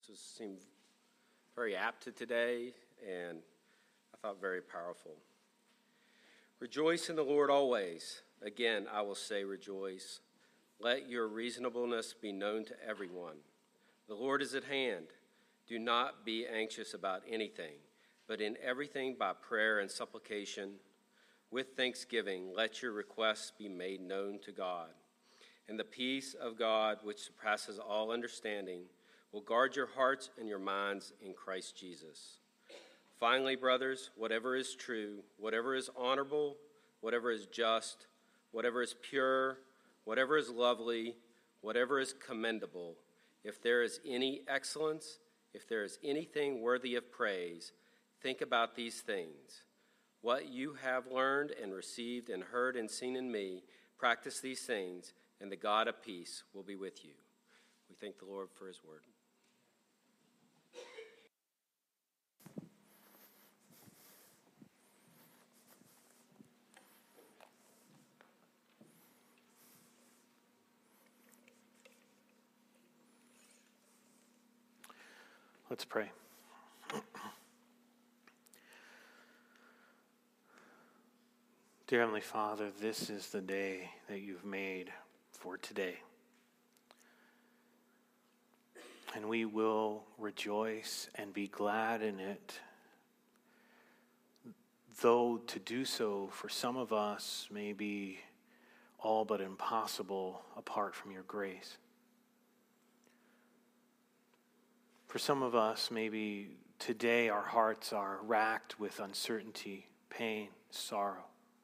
Just seemed very apt to today, and I thought very powerful. Rejoice in the Lord always. Again, I will say rejoice. Let your reasonableness be known to everyone. The Lord is at hand. Do not be anxious about anything, but in everything by prayer and supplication, with thanksgiving, let your requests be made known to God. And the peace of God, which surpasses all understanding, will guard your hearts and your minds in Christ Jesus. Finally, brothers, whatever is true, whatever is honorable, whatever is just, whatever is pure, whatever is lovely, whatever is commendable, if there is any excellence, if there is anything worthy of praise, think about these things. What you have learned and received and heard and seen in me, practice these things, and the God of peace will be with you. We thank the Lord for his word. Let's pray. Dear Heavenly Father, this is the day that you've made for today. And we will rejoice and be glad in it, though to do so for some of us may be all but impossible apart from your grace. For some of us, maybe today our hearts are racked with uncertainty, pain, sorrow.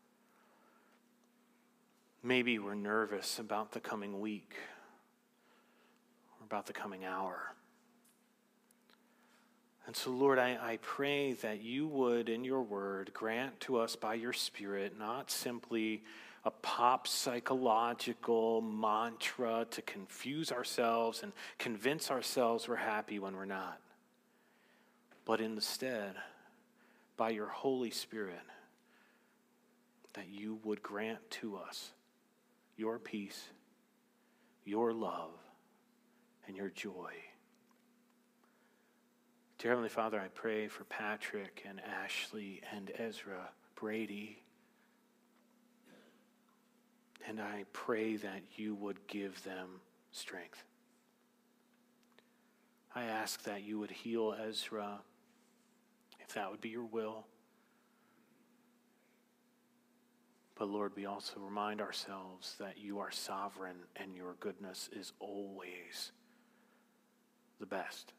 Maybe we're nervous about the coming week or about the coming hour. And so, Lord, I pray that you would, in your word, grant to us by your Spirit not simply a pop psychological mantra to confuse ourselves and convince ourselves we're happy when we're not, but instead, by your Holy Spirit, that you would grant to us your peace, your love, and your joy. Dear Heavenly Father, I pray for Patrick and Ashley and Ezra Brady. And I pray that you would give them strength. I ask that you would heal Ezra, if that would be your will. But Lord, we also remind ourselves that you are sovereign and your goodness is always the best.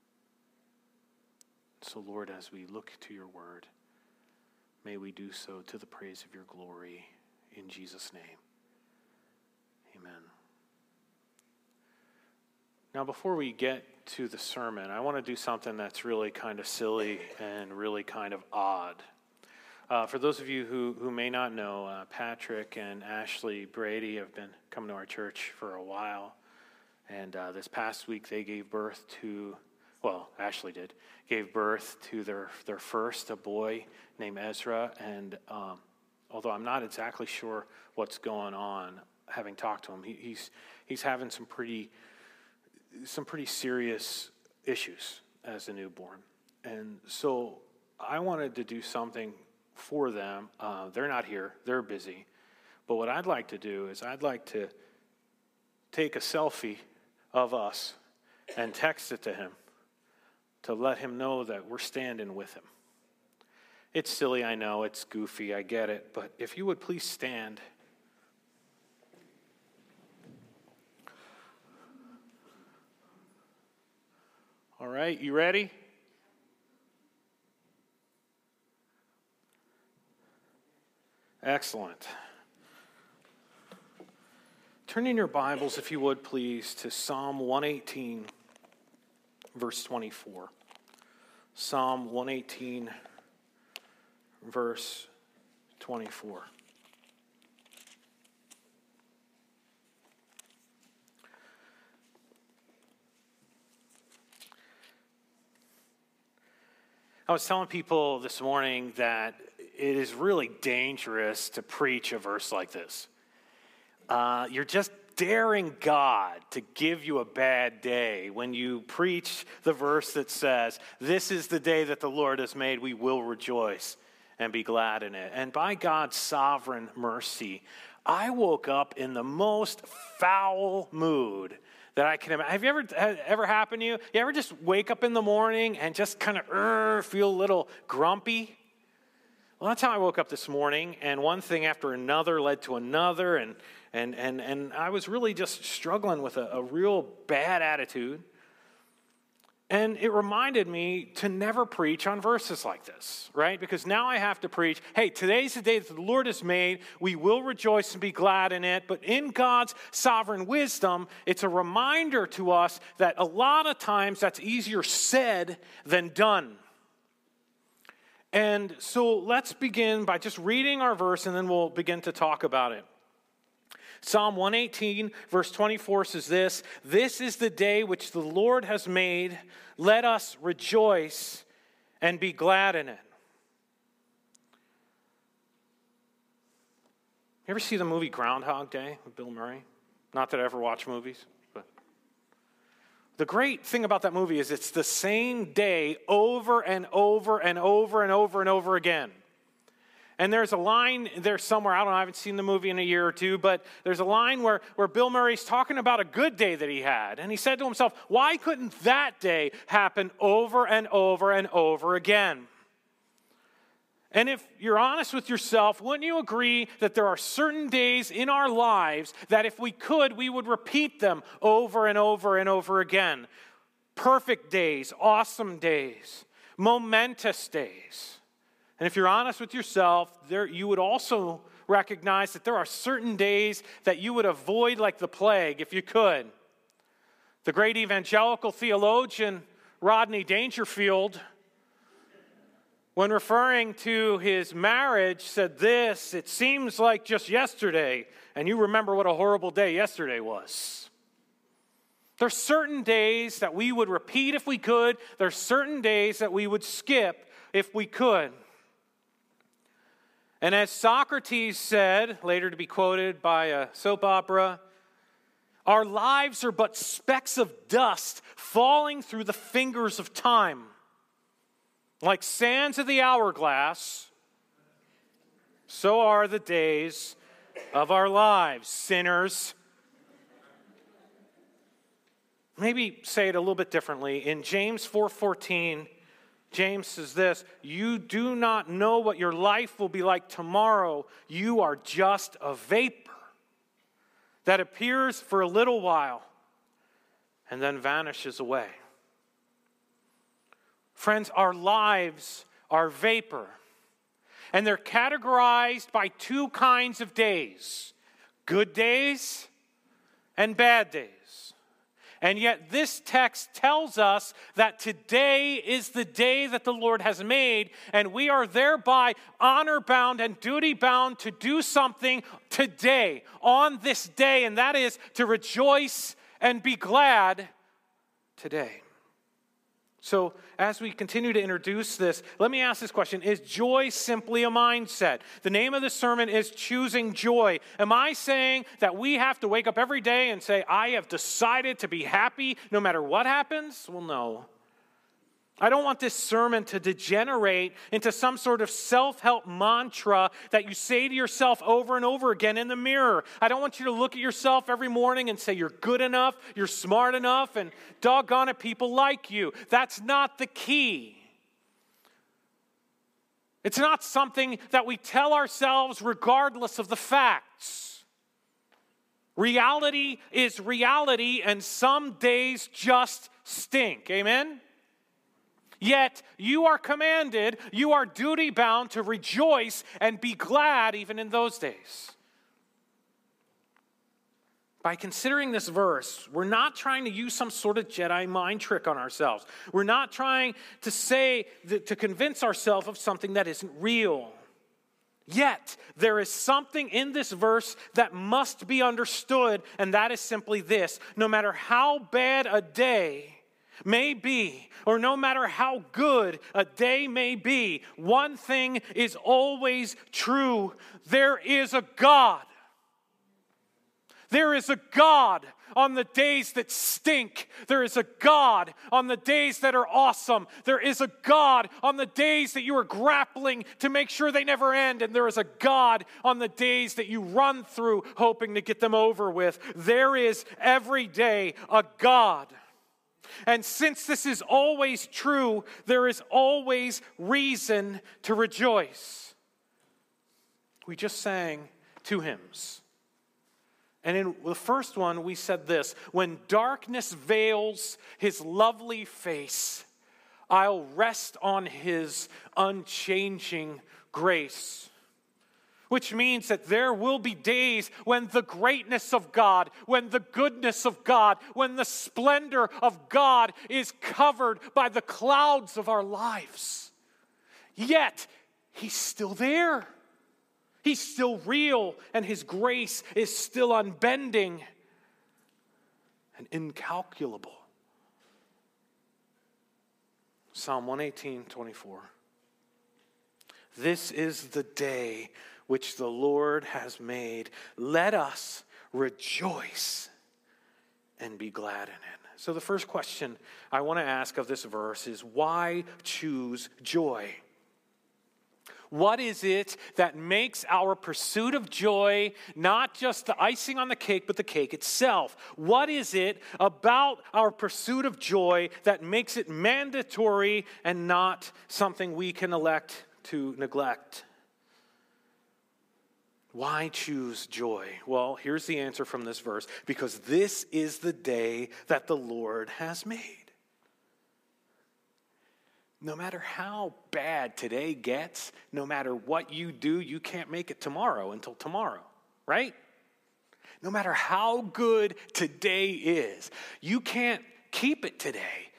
So Lord, as we look to your word, may we do so to the praise of your glory. In Jesus' name. Amen. Now, before we get to the sermon, I want to do something that's really kind of silly and really kind of odd. For those of you who may not know, Patrick and Ashley Brady have been coming to our church for a while. And this past week they gave birth to, Ashley gave birth to their first, a boy named Ezra. And although I'm not exactly sure what's going on, having talked to him, he's having some pretty serious issues as a newborn. And so I wanted to do something for them. They're not here, they're busy. But what I'd like to do is I'd like to take a selfie of us and text it to him to let him know that we're standing with him. It's silly, I know, it's goofy, I get it, but if you would please stand. All right, you ready? Excellent. Turn in your Bibles, if you would, please, to Psalm 118, verse 24. Psalm 118, verse 24. I was telling people this morning that it is really dangerous to preach a verse like this. You're just daring God to give you a bad day when you preach the verse that says, "This is the day that the Lord has made, we will rejoice and be glad in it." And by God's sovereign mercy, I woke up in the most foul mood that I can imagine. Have you ever happened to you? You ever just wake up in the morning and just kind of feel a little grumpy? Well, that's how I woke up this morning, and one thing after another led to another, and I was really just struggling with a real bad attitude. And it reminded me to never preach on verses like this, right? Because now I have to preach, hey, today's the day that the Lord has made. We will rejoice and be glad in it. But in God's sovereign wisdom, it's a reminder to us that a lot of times that's easier said than done. And so let's begin by just reading our verse, and then we'll begin to talk about it. Psalm 118, verse 24 says this: "This is the day which the Lord has made. Let us rejoice and be glad in it." You ever see the movie Groundhog Day with Bill Murray? Not that I ever watch movies, but the great thing about that movie is it's the same day over and over and over and over and over again. And there's a line there somewhere, I don't know, I haven't seen the movie in a year or two, but there's a line where Bill Murray's talking about a good day that he had. And he said to himself, why couldn't that day happen over and over and over again? And if you're honest with yourself, wouldn't you agree that there are certain days in our lives that if we could, we would repeat them over and over and over again? Perfect days, awesome days, momentous days. And if you're honest with yourself, you would also recognize that there are certain days that you would avoid like the plague if you could. The great evangelical theologian Rodney Dangerfield, when referring to his marriage, said this: "It seems like just yesterday, and you remember what a horrible day yesterday was." There's certain days that we would repeat if we could. There's certain days that we would skip if we could. And as Socrates said, later to be quoted by a soap opera, our lives are but specks of dust falling through the fingers of time. Like sands of the hourglass, so are the days of our lives, sinners. Maybe say it a little bit differently. In James 4:14, James says this: "You do not know what your life will be like tomorrow. You are just a vapor that appears for a little while and then vanishes away." Friends, our lives are vapor, and they're categorized by two kinds of days: good days and bad days. And yet this text tells us that today is the day that the Lord has made, and we are thereby honor-bound and duty-bound to do something today, on this day, and that is to rejoice and be glad today. So as we continue to introduce this, let me ask this question: is joy simply a mindset? The name of the sermon is Choosing Joy. Am I saying that we have to wake up every day and say, I have decided to be happy no matter what happens? Well, no. I don't want this sermon to degenerate into some sort of self-help mantra that you say to yourself over and over again in the mirror. I don't want you to look at yourself every morning and say you're good enough, you're smart enough, and doggone it, people like you. That's not the key. It's not something that we tell ourselves regardless of the facts. Reality is reality, and some days just stink. Amen? Yet you are commanded, you are duty-bound to rejoice and be glad even in those days. By considering this verse, we're not trying to use some sort of Jedi mind trick on ourselves. We're not trying to to convince ourselves of something that isn't real. Yet, there is something in this verse that must be understood, and that is simply this: no matter how bad a day may be, or no matter how good a day may be, one thing is always true: there is a God. There is a God on the days that stink. There is a God on the days that are awesome. There is a God on the days that you are grappling to make sure they never end. And there is a God on the days that you run through hoping to get them over with. There is every day a God. And since this is always true, there is always reason to rejoice. We just sang 2 hymns. And in the first one, we said this: when darkness veils his lovely face, I'll rest on his unchanging grace. Which means that there will be days when the greatness of God, when the goodness of God, when the splendor of God is covered by the clouds of our lives. Yet, he's still there. He's still real, and his grace is still unbending and incalculable. Psalm 118:24. This is the day which the Lord has made. Let us rejoice and be glad in it. So the first question I want to ask of this verse is, why choose joy? What is it that makes our pursuit of joy not just the icing on the cake, but the cake itself? What is it about our pursuit of joy that makes it mandatory and not something we can elect to neglect? Why choose joy? Well, here's the answer from this verse: because this is the day that the Lord has made. No matter how bad today gets, no matter what you do, you can't make it tomorrow until tomorrow, right? No matter how good today is, you can't keep it today.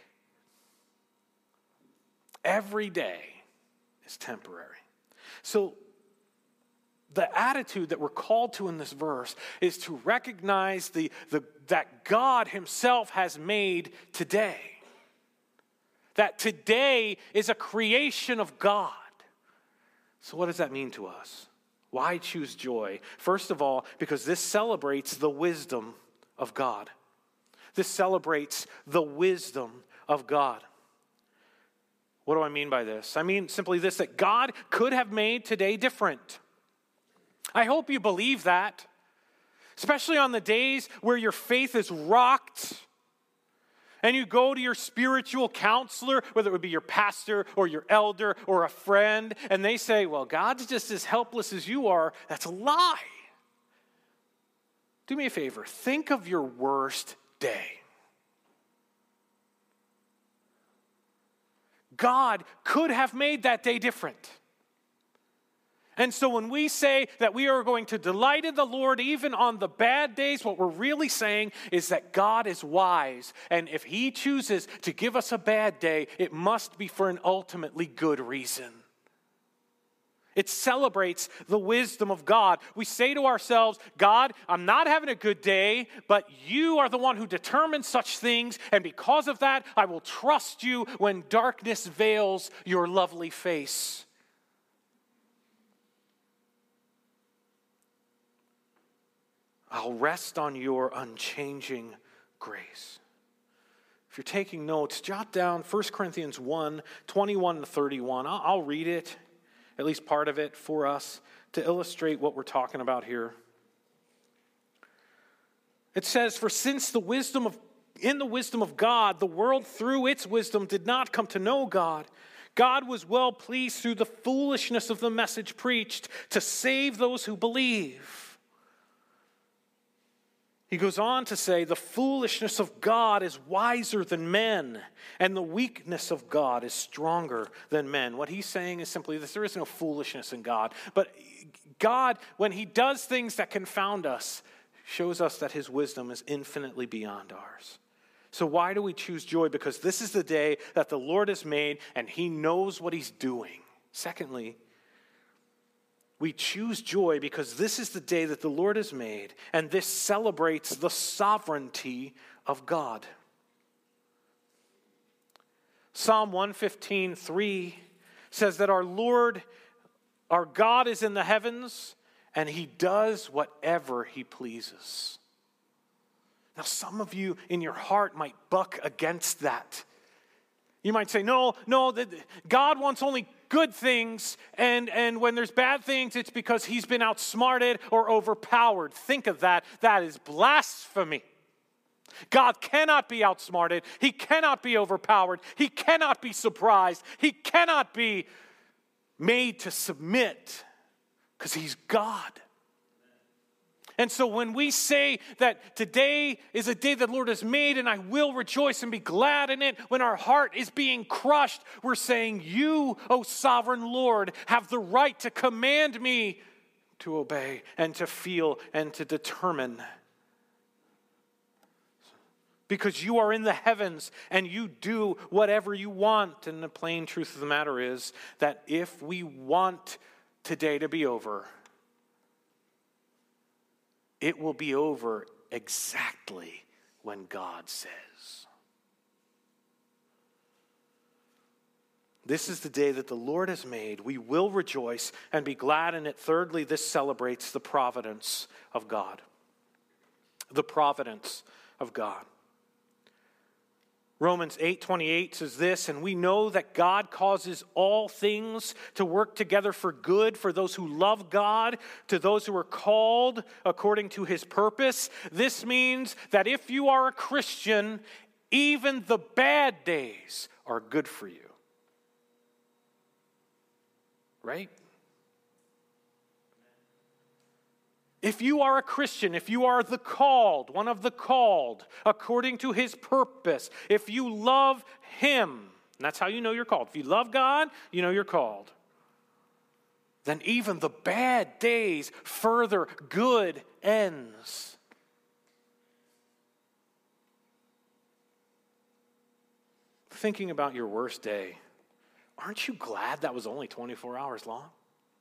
Every day is temporary. So the attitude that we're called to in this verse is to recognize that God himself has made today. That today is a creation of God. So what does that mean to us? Why choose joy? First of all, because this celebrates the wisdom of God. This celebrates the wisdom of God. What do I mean by this? I mean simply this: that God could have made today different. I hope you believe that, especially on the days where your faith is rocked and you go to your spiritual counselor, whether it would be your pastor or your elder or a friend, and they say, well, God's just as helpless as you are. That's a lie. Do me a favor. Think of your worst day. God could have made that day different. And so when we say that we are going to delight in the Lord even on the bad days, what we're really saying is that God is wise. And if he chooses to give us a bad day, it must be for an ultimately good reason. It celebrates the wisdom of God. We say to ourselves, God, I'm not having a good day, but you are the one who determines such things. And because of that, I will trust you when darkness veils your lovely face. I'll rest on your unchanging grace. If you're taking notes, jot down 1 Corinthians 1, 21 to 31. I'll read it, at least part of it, for us to illustrate what we're talking about here. It says, for since in the wisdom of God, the world through its wisdom did not come to know God, God was well pleased through the foolishness of the message preached to save those who believe. He goes on to say, the foolishness of God is wiser than men, and the weakness of God is stronger than men. What he's saying is simply this: there is no foolishness in God. But God, when he does things that confound us, shows us that his wisdom is infinitely beyond ours. So why do we choose joy? Because this is the day that the Lord has made, and he knows what he's doing. Secondly, we choose joy because this is the day that the Lord has made, and this celebrates the sovereignty of God. Psalm 115:3 says that our Lord, our God, is in the heavens, and he does whatever he pleases. Now, some of you in your heart might buck against that. You might say, no, God wants only good things, and when there's bad things, it's because he's been outsmarted or overpowered. Think of that. That is blasphemy. God cannot be outsmarted. He cannot be overpowered. He cannot be surprised. He cannot be made to submit because he's God. And so when we say that today is a day that the Lord has made and I will rejoice and be glad in it, when our heart is being crushed, we're saying, you, O sovereign Lord, have the right to command me to obey and to feel and to determine. Because you are in the heavens and you do whatever you want. And the plain truth of the matter is that if we want today to be over, it will be over exactly when God says. This is the day that the Lord has made. We will rejoice and be glad in it. Thirdly, this celebrates the providence of God. The providence of God. Romans 8:28 says this, and we know that God causes all things to work together for good for those who love God, to those who are called according to his purpose. This means that if you are a Christian, even the bad days are good for you. Right? If you are a Christian, if you are the called, one of the called, according to his purpose, if you love him, and that's how you know you're called. If you love God, you know you're called. Then even the bad days further good ends. Thinking about your worst day, aren't you glad that was only 24 hours long?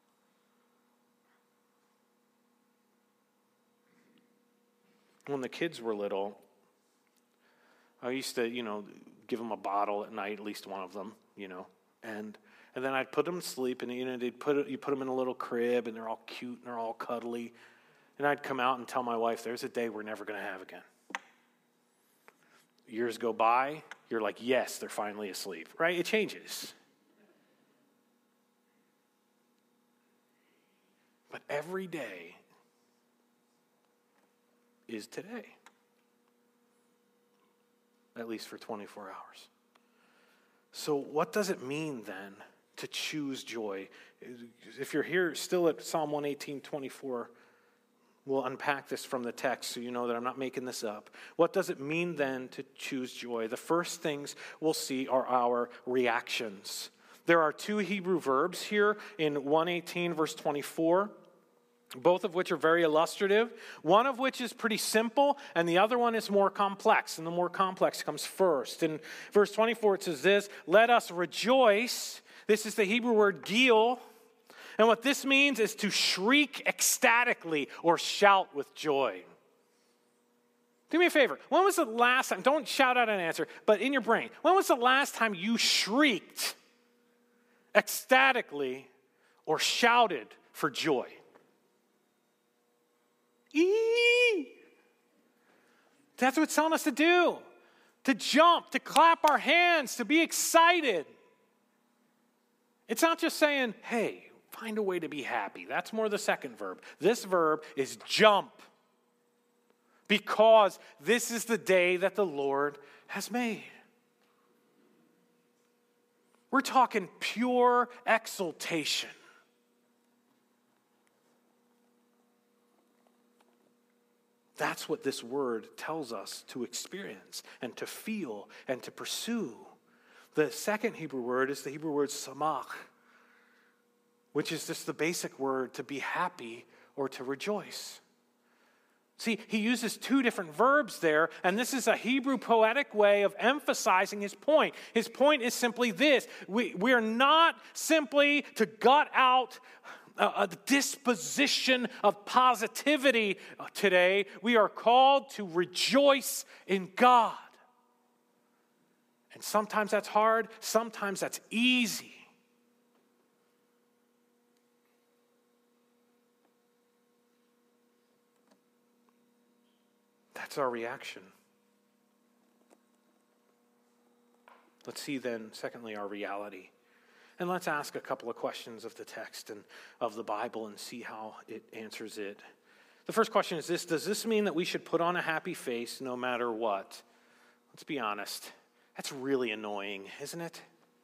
When the kids were little, I used to, give them a bottle at night, at least one of them, and then I'd put them to sleep, and you put them in a little crib, and they're all cute and they're all cuddly, and I'd come out and tell my wife, "There's a day we're never going to have again." Years go by, you're like, "Yes, they're finally asleep," right? It changes. But every day is today, at least for 24 hours. So what does it mean then to choose joy? If you're here still at Psalm 118:24, we'll unpack this from the text so you know that I'm not making this up. What does it mean then to choose joy? The first things we'll see are our reactions. There are two Hebrew verbs here in 118 verse 24. Both of which are very illustrative, one of which is pretty simple, and the other one is more complex, and the more complex comes first. In verse 24, it says this, let us rejoice. This is the Hebrew word gil, and what this means is to shriek ecstatically or shout with joy. Do me a favor. When was the last time, don't shout out an answer, but in your brain, when was the last time you shrieked ecstatically or shouted for joy? That's what it's telling us to do. To jump, to clap our hands, to be excited. It's not just saying, hey, find a way to be happy. That's more the second verb. This verb is jump. Because this is the day that the Lord has made. We're talking pure exultation. That's what this word tells us to experience and to feel and to pursue. The second Hebrew word is the Hebrew word samach, which is just the basic word to be happy or to rejoice. See, he uses two different verbs there, and this is a Hebrew poetic way of emphasizing his point. His point is simply this. We are not simply to gut out a disposition of positivity today. We are called to rejoice in God. And sometimes that's hard, sometimes that's easy. That's our reaction. Let's see then, secondly, our reality. And let's ask a couple of questions of the text and of the Bible and see how it answers it. The first question is this: does this mean that we should put on a happy face no matter what? Let's be honest. That's really annoying, isn't it?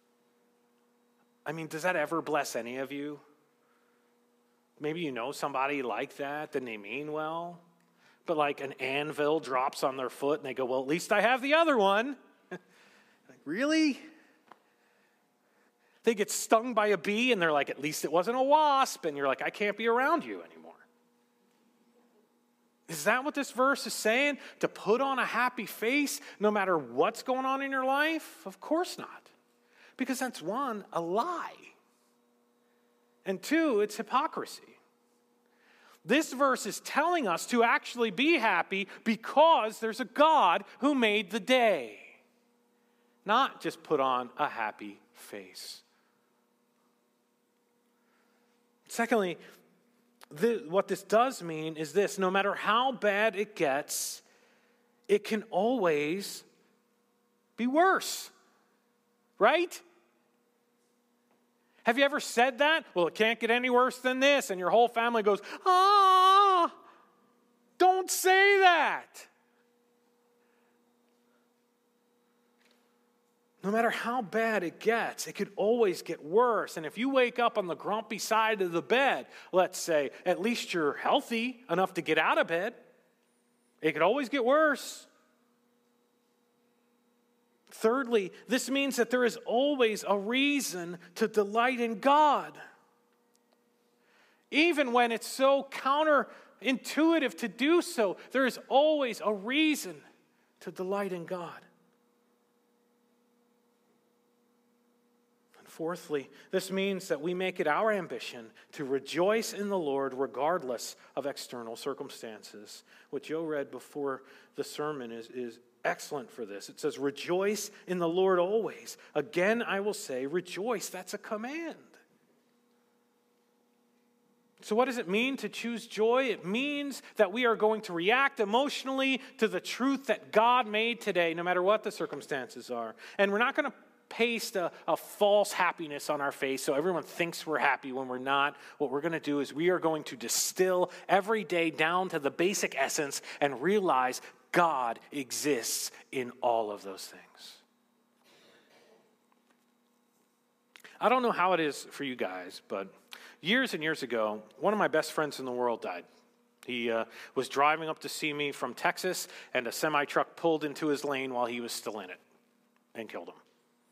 I mean, does that ever bless any of you? Maybe you know somebody like that, and they mean well, but like an anvil drops on their foot and they go, well, at least I have the other one. Like, really? They get stung by a bee and they're like, at least it wasn't a wasp. And you're like, I can't be around you anymore. Is that what this verse is saying? To put on a happy face no matter what's going on in your life? Of course not. Because that's one, a lie. And two, it's hypocrisy. This verse is telling us to actually be happy because there's a God who made the day. Not just put on a happy face. Secondly, what this does mean is this: no matter how bad it gets, it can always be worse. Right? Have you ever said that? Well, it can't get any worse than this. And your whole family goes, don't say that. No matter how bad it gets, it could always get worse. And if you wake up on the grumpy side of the bed, let's say, at least you're healthy enough to get out of bed. It could always get worse. Thirdly, this means that there is always a reason to delight in God. Even when it's so counterintuitive to do so, there is always a reason to delight in God. And fourthly, this means that we make it our ambition to rejoice in the Lord regardless of external circumstances. What Joe read before the sermon is excellent for this. It says, rejoice in the Lord always. Again, I will say, rejoice. That's a command. So what does it mean to choose joy? It means that we are going to react emotionally to the truth that God made today, no matter what the circumstances are. And we're not going to paste a false happiness on our face so everyone thinks we're happy when we're not. What we're going to do is we are going to distill every day down to the basic essence and realize God exists in all of those things. I don't know how it is for you guys, but years and years ago, one of my best friends in the world died. He was driving up to see me from Texas, and a semi-truck pulled into his lane while he was still in it and killed him.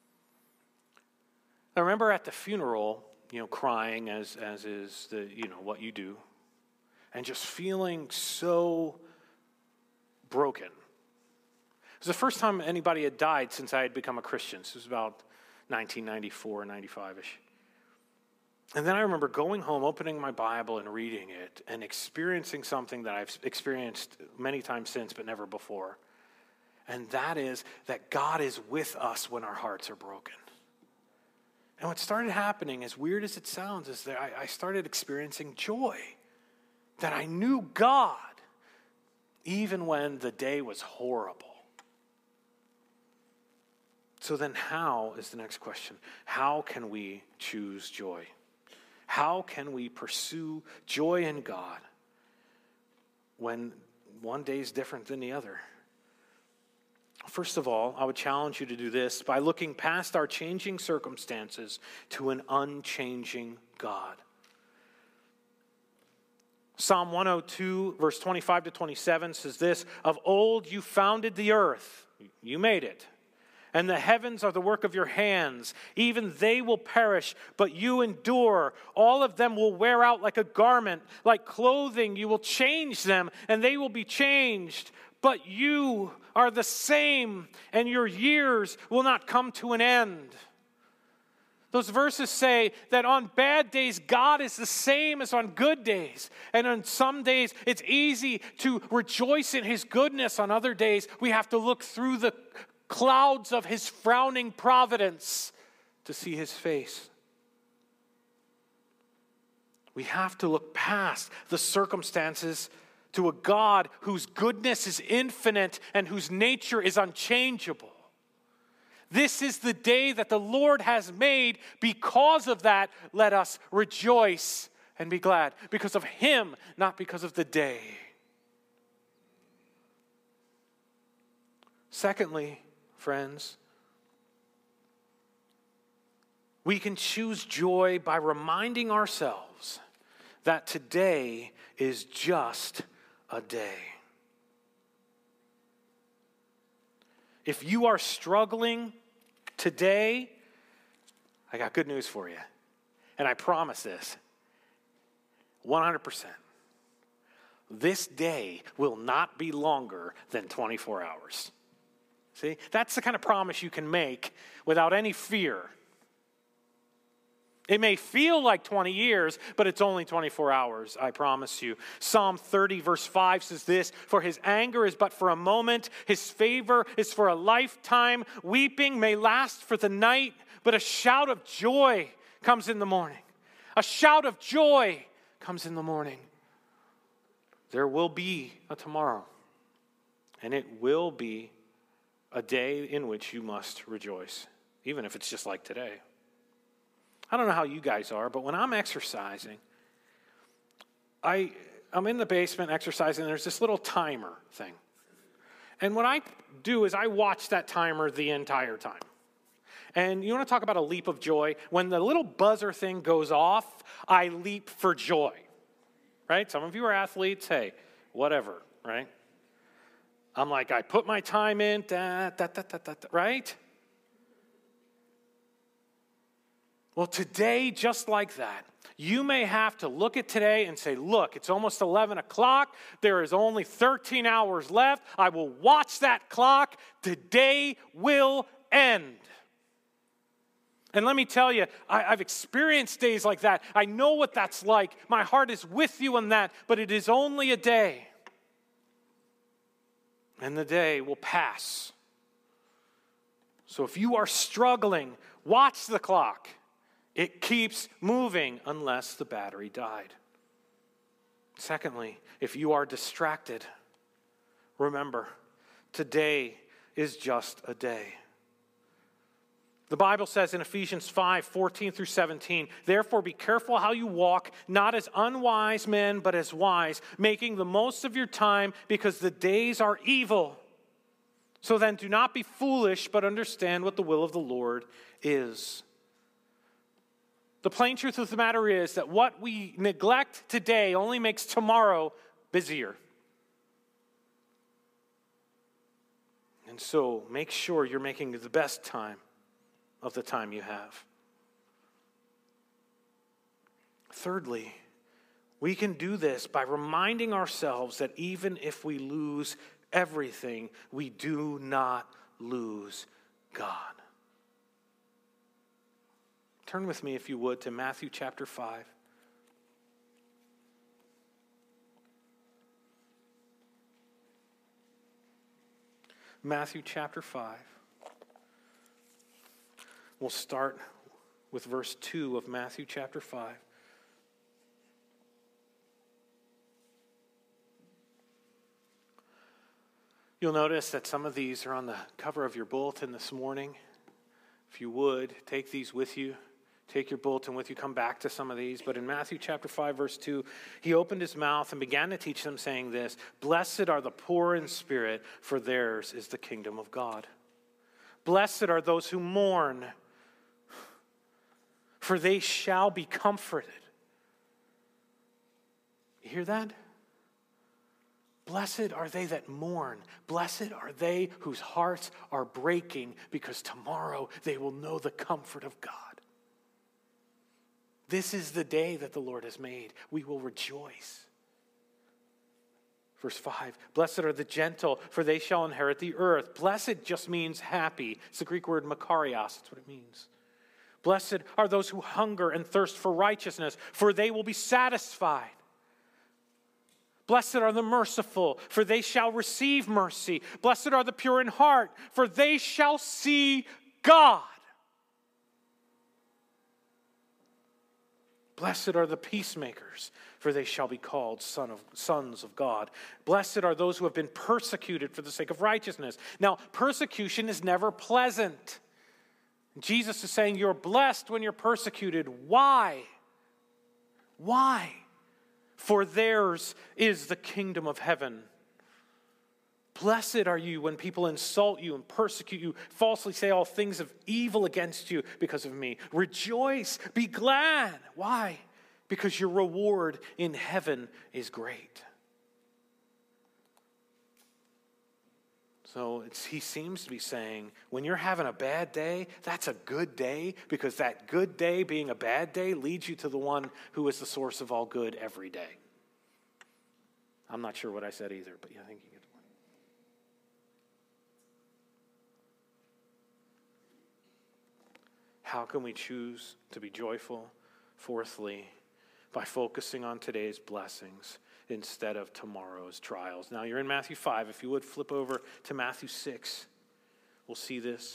I remember at the funeral, crying as is the what you do, and just feeling so broken. It was the first time anybody had died since I had become a Christian. This was about 1994, 95-ish. And then I remember going home, opening my Bible and reading it and experiencing something that I've experienced many times since but never before. And that is that God is with us when our hearts are broken. And what started happening, as weird as it sounds, is that I started experiencing joy. That I knew God even when the day was horrible. So then how is the next question? How can we choose joy? How can we pursue joy in God when one day is different than the other? First of all, I would challenge you to do this by looking past our changing circumstances to an unchanging God. Psalm 102, verse 25 to 27 says this: of old you founded the earth, you made it, and the heavens are the work of your hands. Even they will perish, but you endure. All of them will wear out like a garment. Like clothing, you will change them, and they will be changed. But you are the same, and your years will not come to an end. Those verses say that on bad days, God is the same as on good days. And on some days, it's easy to rejoice in his goodness. On other days, we have to look through the clouds of his frowning providence to see his face. We have to look past the circumstances to a God whose goodness is infinite and whose nature is unchangeable. This is the day that the Lord has made. Because of that, let us rejoice and be glad. Because of him, not because of the day. Secondly, friends, we can choose joy by reminding ourselves that today is just a day. If you are struggling today, I got good news for you. And I promise this, 100%. This day will not be longer than 24 hours. See, that's the kind of promise you can make without any fear. It may feel like 20 years, but it's only 24 hours, I promise you. Psalm 30 verse 5 says this, "For his anger is but for a moment, his favor is for a lifetime. Weeping may last for the night, but a shout of joy comes in the morning." A shout of joy comes in the morning. There will be a tomorrow, and it will be a day in which you must rejoice, even if it's just like today. I don't know how you guys are, but when I'm exercising, I'm in the basement exercising, and there's this little timer thing. And what I do is I watch that timer the entire time. And you want to talk about a leap of joy? When the little buzzer thing goes off, I leap for joy. Right? Some of you are athletes. Hey, whatever, right? I'm like, I put my time in, right? Well, today, just like that, you may have to look at today and say, look, it's almost 11 o'clock. There is only 13 hours left. I will watch that clock. Today will end. And let me tell you, I've experienced days like that. I know what that's like. My heart is with you on that, but it is only a day. And the day will pass. So if you are struggling, watch the clock. It keeps moving unless the battery died. Secondly, if you are distracted, remember, today is just a day. The Bible says in Ephesians 5:14 through 17, "Therefore be careful how you walk, not as unwise men, but as wise, making the most of your time, because the days are evil. So then do not be foolish, but understand what the will of the Lord is." The plain truth of the matter is that what we neglect today only makes tomorrow busier. And so make sure you're making the best time of the time you have. Thirdly, we can do this by reminding ourselves that even if we lose everything, we do not lose God. Turn with me, if you would, to Matthew chapter 5. Matthew chapter 5. We'll start with verse 2 of Matthew chapter 5. You'll notice that some of these are on the cover of your bulletin this morning. If you would, take these with you. Take your bulletin with you. Come back to some of these. But in Matthew chapter 5, verse 2, he opened his mouth and began to teach them, saying this, "Blessed are the poor in spirit, for theirs is the kingdom of God. Blessed are those who mourn, for they shall be comforted." You hear that? Blessed are they that mourn. Blessed are they whose hearts are breaking, because tomorrow they will know the comfort of God. This is the day that the Lord has made. We will rejoice. Verse 5, "Blessed are the gentle, for they shall inherit the earth." Blessed just means happy. It's the Greek word makarios. That's what it means. "Blessed are those who hunger and thirst for righteousness, for they will be satisfied. Blessed are the merciful, for they shall receive mercy. Blessed are the pure in heart, for they shall see God. Blessed are the peacemakers, for they shall be called sons of God. Blessed are those who have been persecuted for the sake of righteousness. Now, persecution is never pleasant. Jesus is saying you're blessed when you're persecuted. Why? Why? For theirs is the kingdom of heaven. Blessed are you when people insult you and persecute you, falsely say all things of evil against you because of me. Rejoice, be glad. Why? Because your reward in heaven is great. So he seems to be saying, when you're having a bad day, that's a good day, because that good day being a bad day leads you to the one who is the source of all good every day. I'm not sure what I said either, but I think you get the point. How can we choose to be joyful? Fourthly, by focusing on today's blessings instead of tomorrow's trials. Now, you're in Matthew 5. If you would flip over to Matthew 6, we'll see this.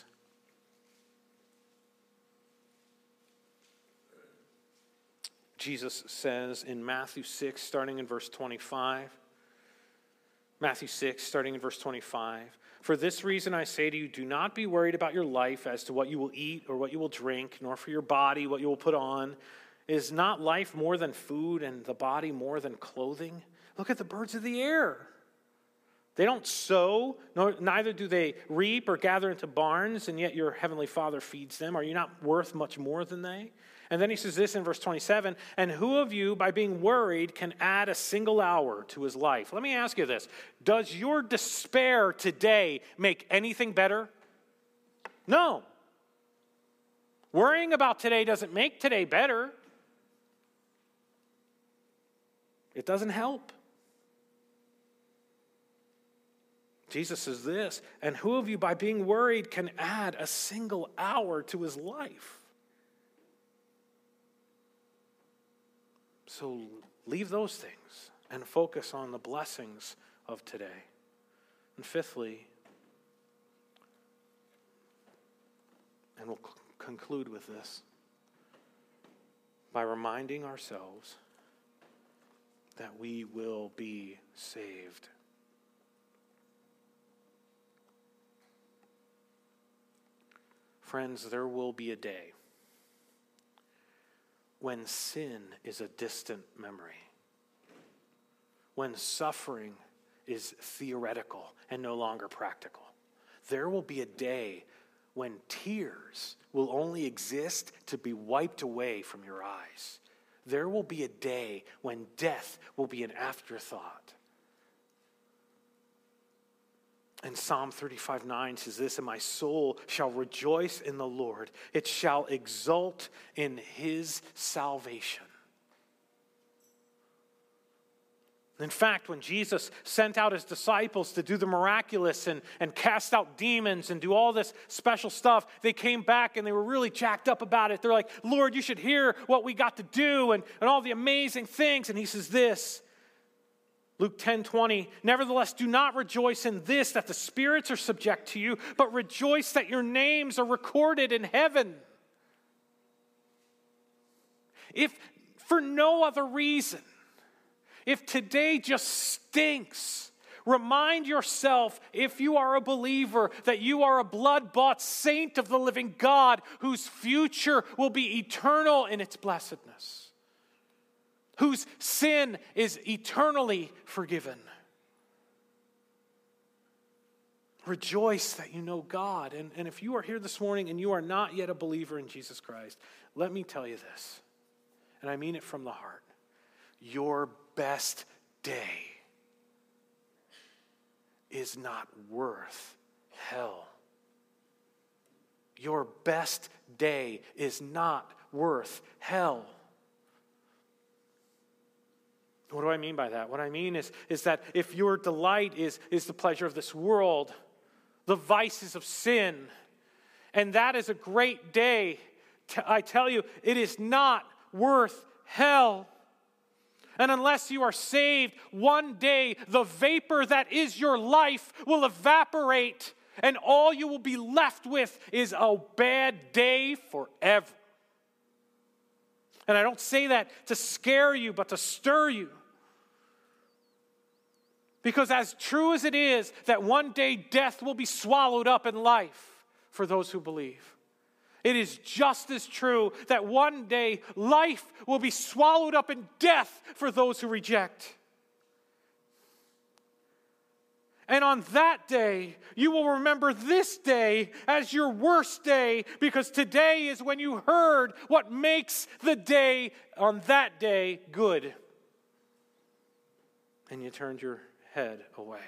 Jesus says in Matthew 6, starting in verse 25, Matthew 6, starting in verse 25, "For this reason I say to you, do not be worried about your life as to what you will eat or what you will drink, nor for your body what you will put on. Is not life more than food and the body more than clothing? Look at the birds of the air. They don't sow, neither do they reap or gather into barns, and yet your heavenly Father feeds them. Are you not worth much more than they?" And then he says this in verse 27, "And who of you, by being worried, can add a single hour to his life?" Let me ask you this. Does your despair today make anything better? No. Worrying about today doesn't make today better. It doesn't help. Jesus says this, "And who of you, by being worried, can add a single hour to his life?" So leave those things and focus on the blessings of today. And fifthly, and we'll conclude with this, by reminding ourselves that we will be saved. Friends, there will be a day when sin is a distant memory, when suffering is theoretical and no longer practical. There will be a day when tears will only exist to be wiped away from your eyes. There will be a day when death will be an afterthought. And Psalm 35:9 says this, "And my soul shall rejoice in the Lord. It shall exult in his salvation." In fact, when Jesus sent out his disciples to do the miraculous and cast out demons and do all this special stuff, they came back and they were really jacked up about it. They're like, "Lord, you should hear what we got to do and all the amazing things." And he says this, Luke 10:20, "Nevertheless, do not rejoice in this, that the spirits are subject to you, but rejoice that your names are recorded in heaven." If for no other reason, if today just stinks, remind yourself, if you are a believer, that you are a blood-bought saint of the living God whose future will be eternal in its blessedness, whose sin is eternally forgiven. Rejoice that you know God. And if you are here this morning and you are not yet a believer in Jesus Christ, let me tell you this, and I mean it from the heart. Your best day is not worth hell. Your best day is not worth hell. What do I mean by that? What I mean is that if your delight is the pleasure of this world, the vices of sin, and that is a great day, I tell you, it is not worth hell. And unless you are saved, one day the vapor that is your life will evaporate, and all you will be left with is a bad day forever. And I don't say that to scare you, but to stir you. Because as true as it is that one day death will be swallowed up in life for those who believe, it is just as true that one day life will be swallowed up in death for those who reject. And on that day, you will remember this day as your worst day, because today is when you heard what makes the day on that day good. And you turned your head away.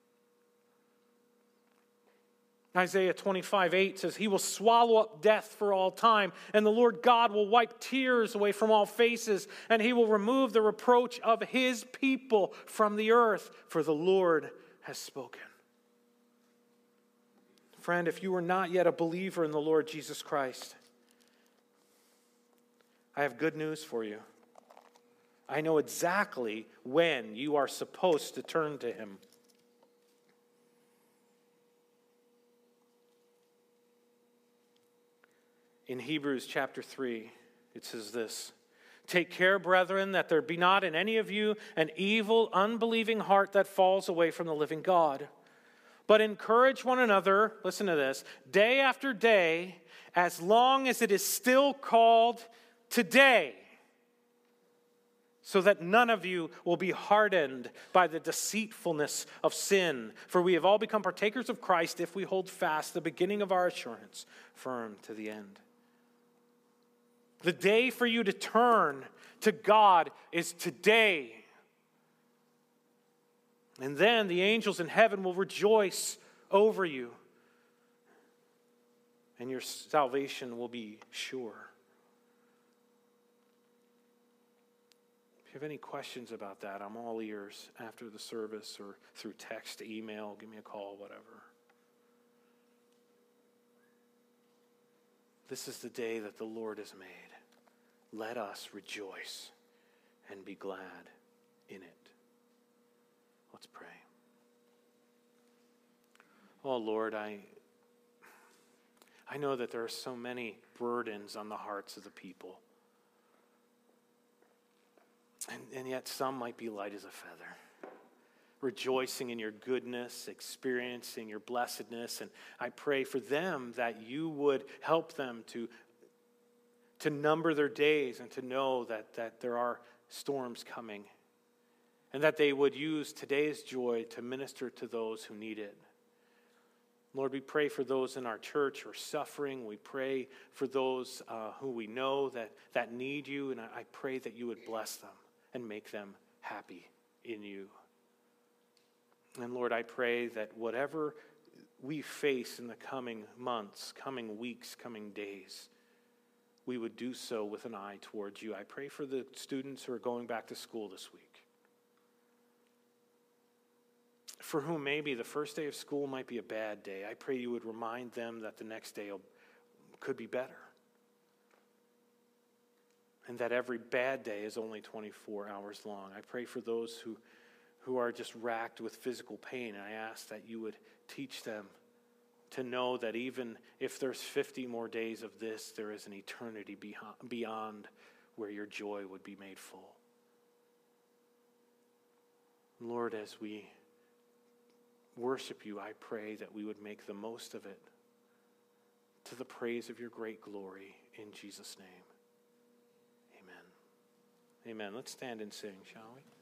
Isaiah 25:8 says, He will swallow up death for all time, and the Lord God will wipe tears away from all faces, and He will remove the reproach of His people from the earth, for the Lord has spoken. Friend, if you are not yet a believer in the Lord Jesus Christ, I have good news for you. I know exactly when you are supposed to turn to Him. In Hebrews chapter 3, it says this: Take care, brethren, that there be not in any of you an evil, unbelieving heart that falls away from the living God. But encourage one another, listen to this, day after day, as long as it is still called today, so that none of you will be hardened by the deceitfulness of sin. For we have all become partakers of Christ if we hold fast the beginning of our assurance firm to the end. The day for you to turn to God is today. And then the angels in heaven will rejoice over you. And your salvation will be sure. If you have any questions about that, I'm all ears after the service or through text, email, give me a call, whatever. This is the day that the Lord has made. Let us rejoice and be glad in it. Let's pray. Oh Lord, I know that there are so many burdens on the hearts of the people. And yet some might be light as a feather. Rejoicing in your goodness, experiencing your blessedness. And I pray for them that you would help them to number their days and to know that there are storms coming. And that they would use today's joy to minister to those who need it. Lord, we pray for those in our church who are suffering. We pray for those who we know that need you. And I pray that you would bless them and make them happy in you. And Lord, I pray that whatever we face in the coming months, coming weeks, coming days, we would do so with an eye towards you. I pray for the students who are going back to school this week, for whom maybe the first day of school might be a bad day. I pray you would remind them that the next day could be better, and that every bad day is only 24 hours long. I pray for those who are just racked with physical pain, and I ask that you would teach them to know that even if there's 50 more days of this, there is an eternity beyond where your joy would be made full. Lord, as we worship you, I pray that we would make the most of it to the praise of your great glory in Jesus' name. Amen. Amen. Let's stand and sing, shall we?